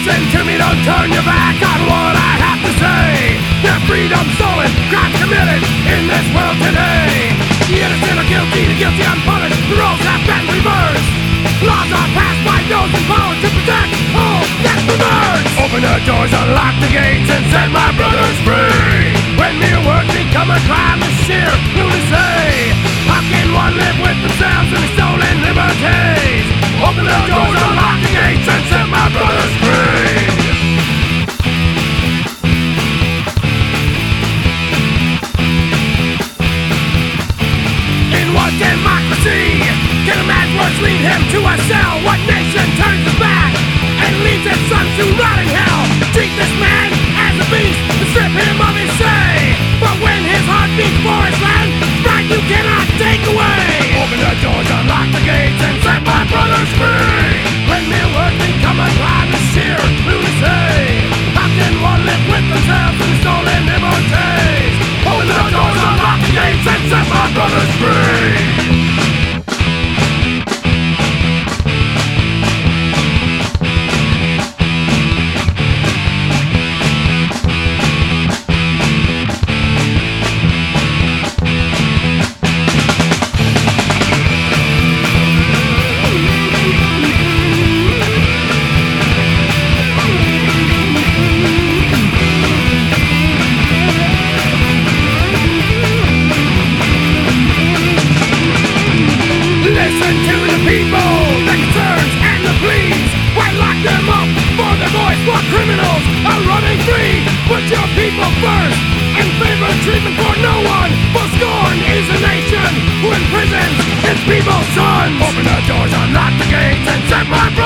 Listen to me, don't turn your back on what I have to say. Their freedom stolen, crimes committed in this world today. The innocent are guilty, the guilty unpunished. The roles have been reversed. Laws are passed by those in power to protect all that's reversed. Open the doors, unlock the gates, and set my brothers free. When mere words become a crime, it's sheer lunacy. How can one live with themselves and stolen liberties? Open the doors, unlock the gates, and set my brothers free. In what democracy can a man's words lead him to a cell? What nation turns his back and leaves its sons to rot in hell? Treat this man as a beast and strip him of his say. But when his heart beats for his land, pride you cannot take away. Open the doors, unlock the gates, and set my brothers free. When mere words become a crime, it's sheer lunacy. How can one live with themselves and stolen liberties? Open the doors, unlock the gates, and set my brothers free. Criminals are running free. Put your people first and favor treatment for no one. For scorn is a nation who imprisons its people's sons. Open the doors, unlock the gates, and set my